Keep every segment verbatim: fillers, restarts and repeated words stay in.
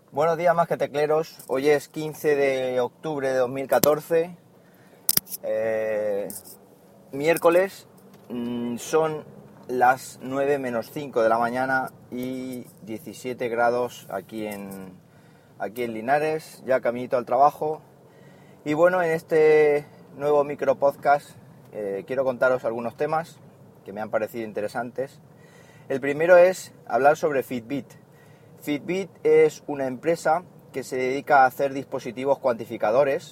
Buenos días, más que tecleros. Hoy es quince de octubre de dos mil catorce, eh, miércoles. mmm, son las nueve menos cinco de la mañana y diecisiete grados aquí en, aquí en Linares, ya caminito al trabajo. Y bueno, en este nuevo micro podcast eh, quiero contaros algunos temas que me han parecido interesantes. El primero es hablar sobre Fitbit. Fitbit es una empresa que se dedica a hacer dispositivos cuantificadores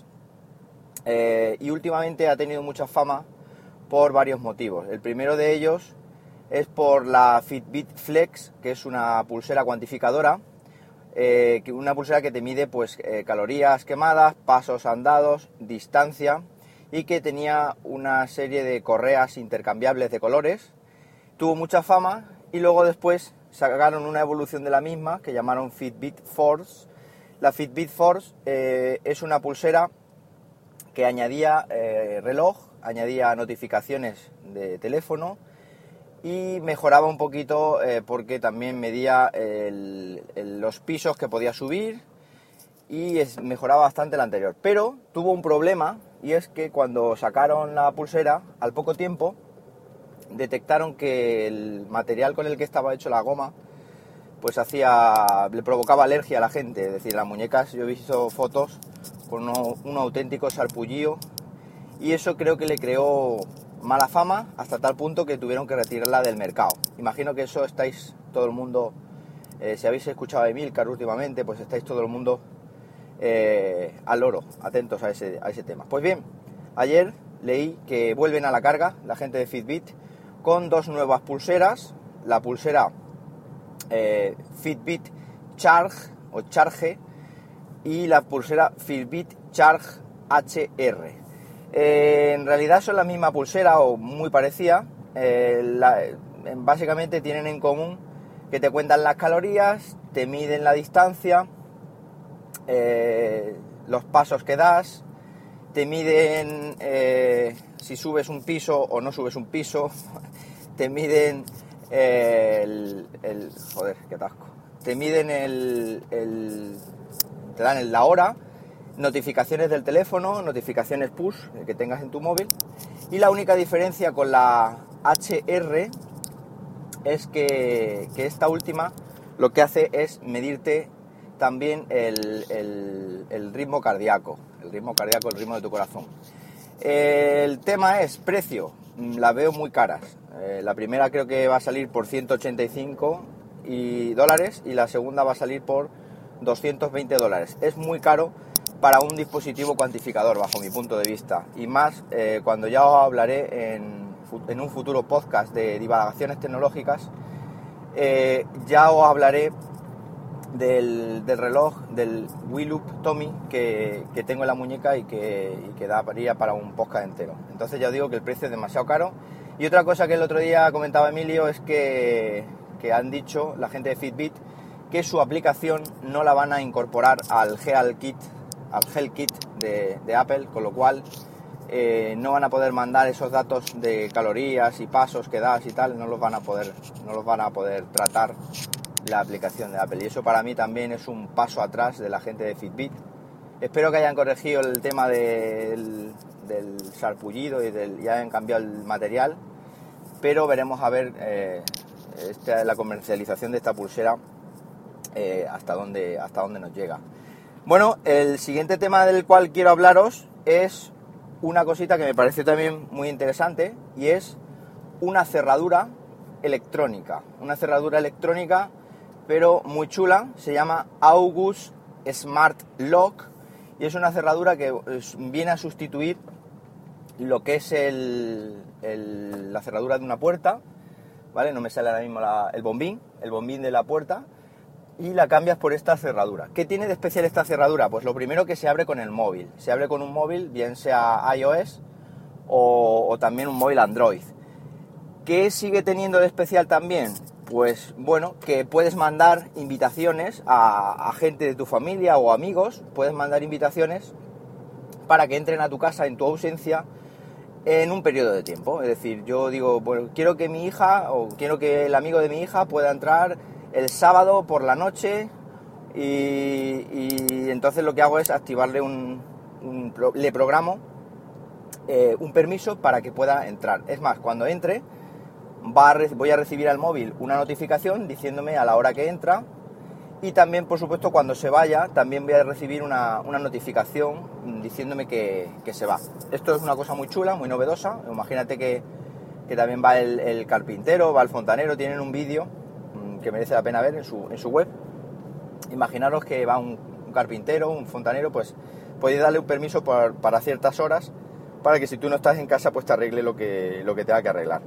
eh, y últimamente ha tenido mucha fama por varios motivos. El primero de ellos es por la Fitbit Flex, que es una pulsera cuantificadora, eh, una pulsera que te mide pues, eh, calorías quemadas, pasos andados, distancia, y que tenía una serie de correas intercambiables de colores. Tuvo mucha fama y luego después sacaron una evolución de la misma que llamaron Fitbit Force. La Fitbit Force eh, es una pulsera que añadía eh, reloj, añadía notificaciones de teléfono y mejoraba un poquito eh, porque también medía el, el, los pisos que podía subir y es, mejoraba bastante la anterior. Pero tuvo un problema, y es que cuando sacaron la pulsera, al poco tiempo detectaron que el material con el que estaba hecho la goma pues hacía, le provocaba alergia a la gente. Es decir, las muñecas, yo he visto fotos con uno, un auténtico sarpullido, y eso creo que le creó mala fama hasta tal punto que tuvieron que retirarla del mercado. Imagino que eso estáis todo el mundo, eh, si habéis escuchado a Emilcar últimamente, pues estáis todo el mundo eh, al loro, atentos a ese, a ese tema. Pues bien, ayer leí que vuelven a la carga la gente de Fitbit con dos nuevas pulseras, la pulsera eh, Fitbit Charge o Charge y la pulsera Fitbit Charge H R. Eh, en realidad son la misma pulsera o muy parecida, eh, la, básicamente tienen en común que te cuentan las calorías, te miden la distancia, eh, los pasos que das, te miden eh, si subes un piso o no subes un piso, te miden eh, el, el... joder, qué atasco. Te miden el... el te dan el, la hora, notificaciones del teléfono, notificaciones push que tengas en tu móvil. Y la única diferencia con la H R es que, que esta última lo que hace es medirte también el, el, el ritmo cardíaco, el ritmo cardíaco, el ritmo de tu corazón. El tema es precio, las veo muy caras. Eh, la primera creo que va a salir por ciento ochenta y cinco y dólares y la segunda va a salir por doscientos veinte dólares. Es muy caro para un dispositivo cuantificador, bajo mi punto de vista. Y más eh, cuando ya os hablaré en, en un futuro podcast de divagaciones tecnológicas, eh, ya os hablaré Del, del reloj, del Wheeloop Tommy que, que tengo en la muñeca y que, y que daría para un podcast entero. Entonces ya os digo que el precio es demasiado caro. Y otra cosa que el otro día comentaba Emilio es que, que han dicho la gente de Fitbit que su aplicación no la van a incorporar al Health Kit, al Health Kit de, de Apple, con lo cual eh, no van a poder mandar esos datos de calorías y pasos que das y tal, no los van a poder, no los van a poder tratar la aplicación de Apple, y eso para mí también es un paso atrás de la gente de Fitbit. Espero que hayan corregido el tema del, del sarpullido y, del, y hayan cambiado el material, pero veremos a ver eh, esta, la comercialización de esta pulsera eh, hasta dónde, hasta dónde nos llega. Bueno, el siguiente tema del cual quiero hablaros es una cosita que me pareció también muy interesante, y es una cerradura electrónica, una cerradura electrónica pero muy chula. Se llama August Smart Lock y es una cerradura que viene a sustituir lo que es el, el, la cerradura de una puerta, ¿vale? No me sale ahora mismo la, el bombín, el bombín de la puerta, y la cambias por esta cerradura. ¿Qué tiene de especial esta cerradura? Pues lo primero, que se abre con el móvil, se abre con un móvil, bien sea iOS o, o también un móvil Android. ¿Qué sigue teniendo de especial también? Pues bueno, que puedes mandar invitaciones a, a gente de tu familia o amigos, puedes mandar invitaciones para que entren a tu casa en tu ausencia en un periodo de tiempo. Es decir, yo digo, bueno, quiero que mi hija o quiero que el amigo de mi hija pueda entrar el sábado por la noche y, y entonces lo que hago es activarle un, un le programo eh, un permiso para que pueda entrar. Es más, cuando entre va a re, voy a recibir al móvil una notificación diciéndome a la hora que entra, y también, por supuesto, cuando se vaya también voy a recibir una, una notificación diciéndome que, que se va. Esto es una cosa muy chula, muy novedosa. Imagínate que, que también va el, el carpintero, va el fontanero, tienen un vídeo que merece la pena ver en su, en su web. Imaginaros que va un, un carpintero, un fontanero, pues podéis darle un permiso por, para ciertas horas, para que si tú no estás en casa, pues te arregle lo que, lo que tenga que arreglar.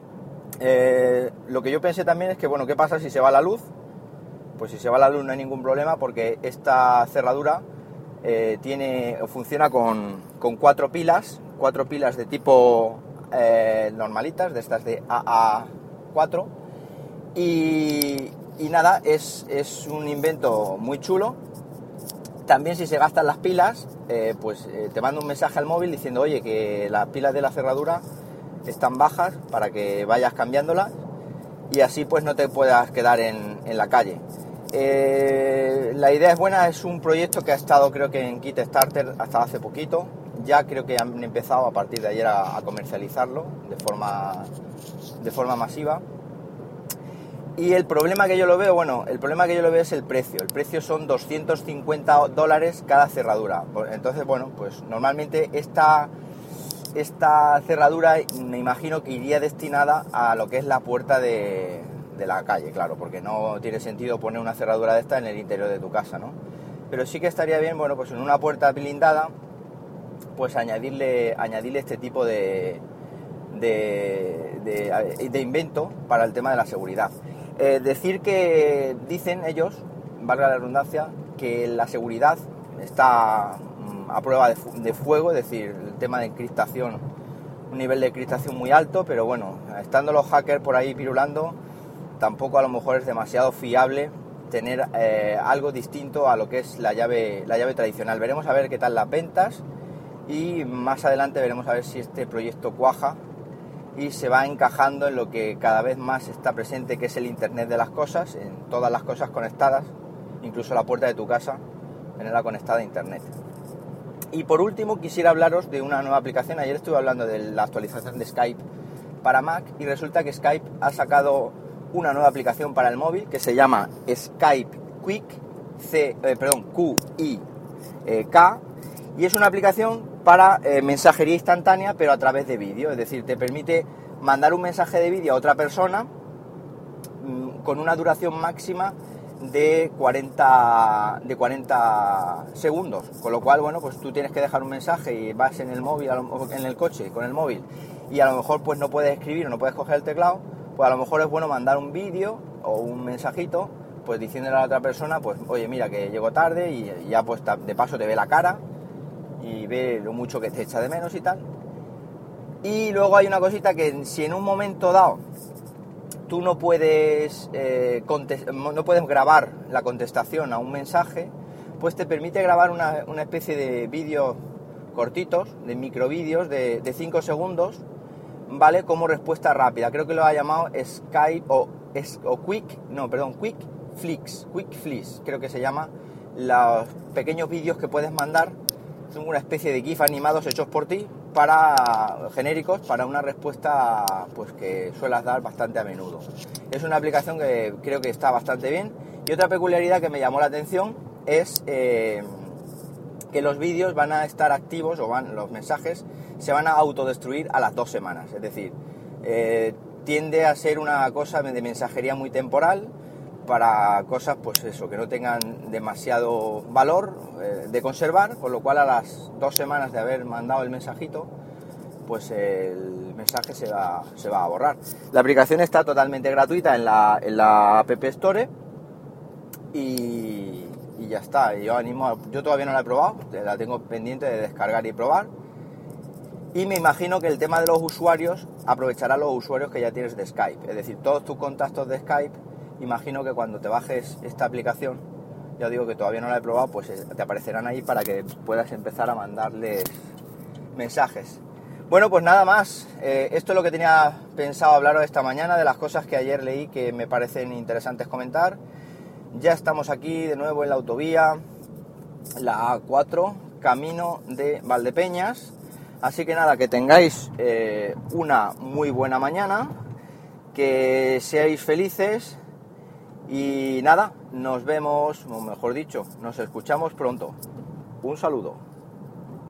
Eh, lo que yo pensé también es que, bueno, ¿qué pasa si se va la luz? Pues si se va la luz no hay ningún problema, porque esta cerradura eh, tiene, funciona con, con cuatro pilas, cuatro pilas de tipo eh, normalitas, de estas de A A cuatro, y, y nada, es, es un invento muy chulo. También si se gastan las pilas, eh, pues eh, te mando un mensaje al móvil diciendo, oye, que las pilas de la cerradura están bajas, para que vayas cambiándolas y así pues no te puedas quedar en, en la calle. Eh, la idea es buena, es un proyecto que ha estado, creo que en Kickstarter hasta hace poquito. Ya creo que han empezado a partir de ayer a, a comercializarlo de forma, de forma masiva. Y el problema que yo lo veo, bueno, el problema que yo lo veo es el precio. El precio son doscientos cincuenta dólares cada cerradura. Entonces, bueno, pues normalmente esta, esta cerradura me imagino que iría destinada a lo que es la puerta de, de la calle, claro, porque no tiene sentido poner una cerradura de esta en el interior de tu casa, ¿no? Pero sí que estaría bien, bueno, pues en una puerta blindada, pues añadirle, añadirle este tipo de, de, de, de invento para el tema de la seguridad. Eh, decir que dicen ellos, valga la redundancia, que la seguridad está mm, a prueba de, de fuego, es decir, el tema de encriptación, un nivel de encriptación muy alto, pero bueno, estando los hackers por ahí pirulando, tampoco a lo mejor es demasiado fiable tener eh, algo distinto a lo que es la llave, la llave tradicional. Veremos a ver qué tal las ventas y más adelante veremos a ver si este proyecto cuaja y se va encajando en lo que cada vez más está presente, que es el Internet de las cosas, en todas las cosas conectadas, incluso la puerta de tu casa, tenerla conectada a Internet. Y por último quisiera hablaros de una nueva aplicación. Ayer estuve hablando de la actualización de Skype para Mac y resulta que Skype ha sacado una nueva aplicación para el móvil que se llama Skype Quick, C, eh, perdón, Q I K, y es una aplicación para eh, mensajería instantánea, pero a través de vídeo. Es decir, te permite mandar un mensaje de vídeo a otra persona mmm, con una duración máxima de cuarenta, de cuarenta segundos. Con lo cual, bueno, pues tú tienes que dejar un mensaje y vas en el móvil, en el coche con el móvil, y a lo mejor pues no puedes escribir o no puedes coger el teclado, pues a lo mejor es bueno mandar un vídeo o un mensajito, pues diciéndole a la otra persona, pues oye, mira que llego tarde, y ya pues de paso te ve la cara y ve lo mucho que te echa de menos y tal. Y luego hay una cosita, que si en un momento dado tú no puedes eh, contest- no puedes grabar la contestación a un mensaje, pues te permite grabar una, una especie de vídeos cortitos, de microvídeos de cinco segundos, ¿vale? Como respuesta rápida. Creo que lo ha llamado Skype o, es, o Quick, no, perdón, Quick Flicks, Quick Flicks, creo que se llama, los pequeños vídeos que puedes mandar. Son una especie de GIF animados hechos por ti, para genéricos, para una respuesta pues que suelas dar bastante a menudo. Es una aplicación que creo que está bastante bien. Y otra peculiaridad que me llamó la atención es eh, que los vídeos van a estar activos, o van, los mensajes se van a autodestruir a las dos semanas. Es decir, eh, tiende a ser una cosa de mensajería muy temporal, para cosas pues eso, que no tengan demasiado valor eh, de conservar, con lo cual a las dos semanas de haber mandado el mensajito, pues el mensaje se va, se va a borrar. La aplicación está totalmente gratuita en la, en la App Store y, y ya está. Yo animo a, yo todavía no la he probado, la tengo pendiente de descargar y probar. Y me imagino que el tema de los usuarios aprovechará los usuarios que ya tienes de Skype, es decir, todos tus contactos de Skype. Imagino que cuando te bajes esta aplicación, ya digo que todavía no la he probado, pues te aparecerán ahí para que puedas empezar a mandarles mensajes. Bueno, pues nada más. Eh, esto es lo que tenía pensado hablaros esta mañana, de las cosas que ayer leí que me parecen interesantes comentar. Ya estamos aquí de nuevo en la autovía, la A cuatro, camino de Valdepeñas. Así que nada, que tengáis eh, una muy buena mañana, que seáis felices y nada, nos vemos, o mejor dicho, nos escuchamos pronto. Un saludo.